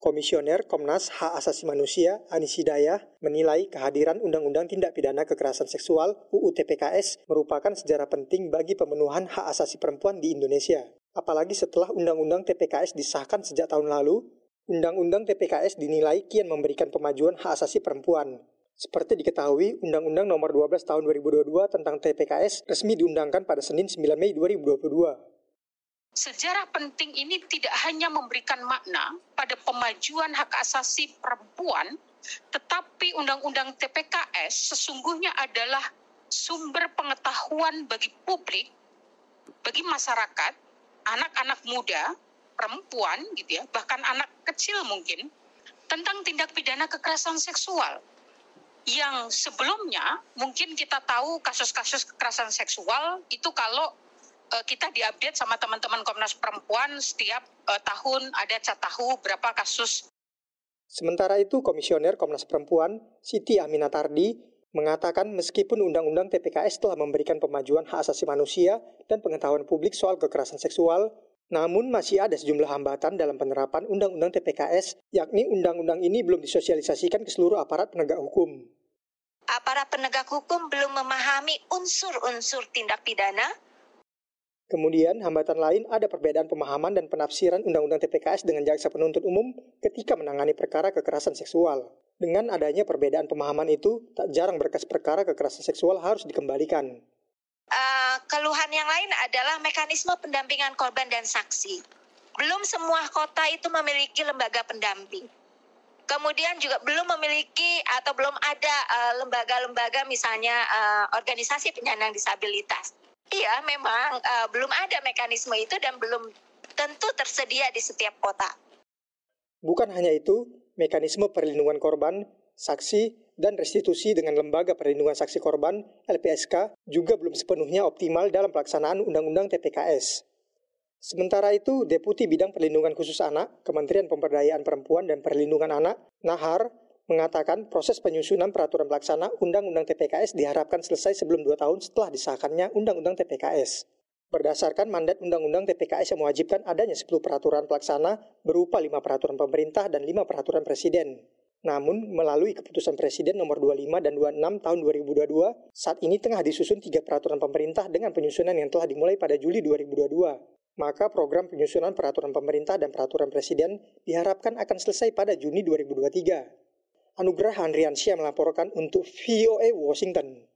Komisioner Komnas Hak Asasi Manusia Anis Hidayah menilai kehadiran Undang-Undang Tindak Pidana Kekerasan Seksual UU TPKS merupakan sejarah penting bagi pemenuhan hak asasi perempuan di Indonesia. Apalagi setelah Undang-Undang TPKS disahkan sejak tahun lalu, Undang-Undang TPKS dinilai kian memberikan pemajuan hak asasi perempuan. Seperti diketahui, Undang-Undang Nomor 12 Tahun 2022 tentang TPKS resmi diundangkan pada Senin 9 Mei 2022. Sejarah penting ini tidak hanya memberikan makna pada pemajuan hak asasi perempuan, tetapi Undang-Undang TPKS sesungguhnya adalah sumber pengetahuan bagi publik, bagi masyarakat, anak-anak muda, perempuan, gitu ya, bahkan anak kecil mungkin, tentang tindak pidana kekerasan seksual. Yang sebelumnya mungkin kita tahu kasus-kasus kekerasan seksual itu kalau kita diupdate sama teman-teman Komnas Perempuan setiap tahun ada tahu berapa kasus. Sementara itu, Komisioner Komnas Perempuan Siti Aminatardi mengatakan meskipun Undang-Undang TPKS telah memberikan pemajuan hak asasi manusia dan pengetahuan publik soal kekerasan seksual, namun masih ada sejumlah hambatan dalam penerapan Undang-Undang TPKS, yakni undang-undang ini belum disosialisasikan ke seluruh aparat penegak hukum. Aparat penegak hukum belum memahami unsur-unsur tindak pidana. Kemudian, hambatan lain ada perbedaan pemahaman dan penafsiran Undang-Undang TPKS dengan jaksa penuntut umum ketika menangani perkara kekerasan seksual. Dengan adanya perbedaan pemahaman itu, tak jarang berkas perkara kekerasan seksual harus dikembalikan. Keluhan yang lain adalah mekanisme pendampingan korban dan saksi. Belum semua kota itu memiliki lembaga pendamping. Kemudian juga belum memiliki atau belum ada lembaga-lembaga misalnya organisasi penyandang disabilitas. Iya, memang belum ada mekanisme itu dan belum tentu tersedia di setiap kota. Bukan hanya itu, mekanisme perlindungan korban, saksi, dan restitusi dengan Lembaga Perlindungan Saksi Korban, LPSK, juga belum sepenuhnya optimal dalam pelaksanaan Undang-Undang TPKS. Sementara itu, Deputi Bidang Perlindungan Khusus Anak, Kementerian Pemberdayaan Perempuan dan Perlindungan Anak, Nahar, mengatakan proses penyusunan peraturan pelaksana Undang-Undang TPKS diharapkan selesai sebelum 2 tahun setelah disahkannya Undang-Undang TPKS. Berdasarkan mandat Undang-Undang TPKS yang mewajibkan adanya 10 peraturan pelaksana berupa 5 peraturan pemerintah dan 5 peraturan presiden. Namun, melalui keputusan Presiden nomor 25 dan 26 tahun 2022, saat ini tengah disusun 3 peraturan pemerintah dengan penyusunan yang telah dimulai pada Juli 2022. Maka program penyusunan peraturan pemerintah dan peraturan presiden diharapkan akan selesai pada Juni 2023. Anugrah Handriansyah melaporkan untuk VOA Washington.